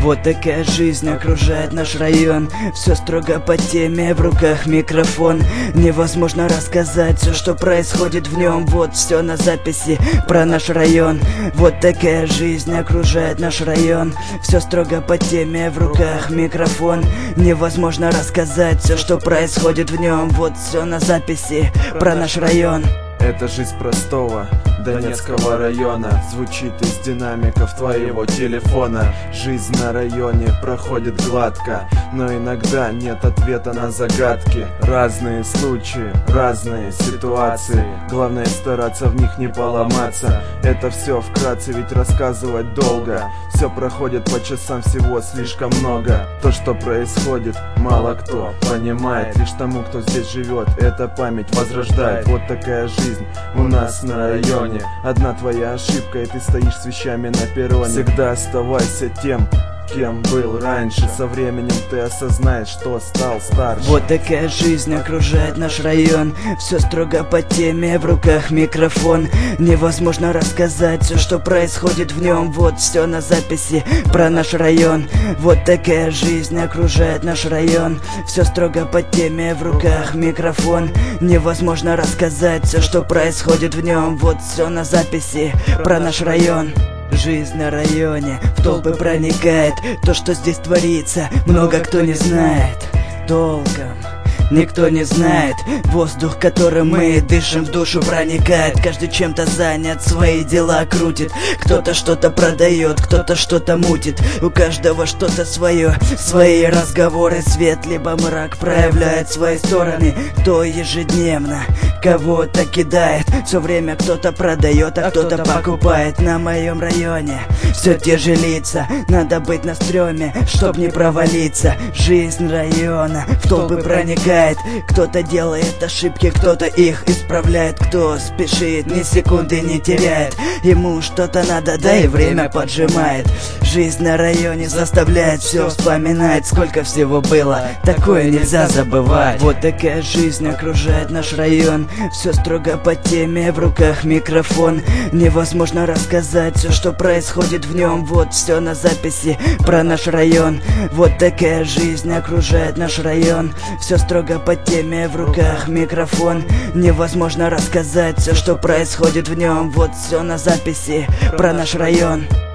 Вот такая жизнь окружает наш район. Все строго по теме, в руках микрофон. Невозможно рассказать все, что происходит в нем. Вот все на записи про наш район. Вот такая жизнь окружает наш район. Все строго по теме, в руках микрофон. Невозможно рассказать все, что происходит в нем. Вот все на записи про наш район. Это жизнь простого Донецкого района звучит из динамиков твоего телефона. Жизнь на районе проходит гладко, но иногда нет ответа на загадки. Разные случаи, разные ситуации, главное стараться в них не поломаться. Это все вкратце, ведь рассказывать долго. Все проходит по часам, всего слишком много. То, что происходит, мало кто понимает. Лишь тому, кто здесь живет, эта память возрождает. Вот такая жизнь у нас на районе. Одна твоя ошибка, и ты стоишь с вещами на перроне. Всегда оставайся тем, кем был раньше. Со временем ты осознаешь, что стал старше. Вот такая жизнь окружает наш район. Все строго по теме, в руках микрофон. Невозможно рассказать все, что происходит в нем. Вот все на записи про наш район. Вот такая жизнь окружает наш район. Все строго по теме, в руках микрофон. Невозможно рассказать все, что происходит в нем. Вот все на записи про наш район. Жизнь на районе в толпы проникает. То, что здесь творится, много кто не знает толком. Никто не знает. Воздух, которым мы дышим, в душу проникает. Каждый чем-то занят, свои дела крутит. Кто-то что-то продает, кто-то что-то мутит. У каждого что-то свое, свои разговоры. Свет либо мрак проявляет свои стороны. Кто ежедневно кого-то кидает. Все время кто-то продает, а кто-то покупает. На моем районе все те же лица. Надо быть на стреме, чтоб не провалиться. Жизнь района в толпы проникает. Кто-то делает ошибки, кто-то их исправляет. Кто спешит, ни секунды не теряет. Ему что-то надо, да и время поджимает. Жизнь на районе заставляет все вспоминать. Сколько всего было, такое нельзя забывать. Вот такая жизнь окружает наш район. Все строго по теме, в руках микрофон. Невозможно рассказать все, что происходит в нем. Вот все на записи про наш район. Вот такая жизнь окружает наш район. Все строго по теме, в руках микрофон. Невозможно рассказать все, что происходит в нем. Вот все на записи про наш район.